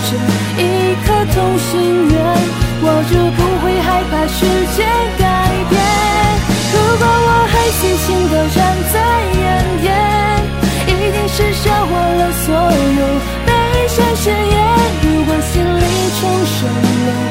着一颗同心圆，我就不会害怕世界改变。如果我还细心地站在原点，一定是消化了所有悲伤誓言。如果心里重生了，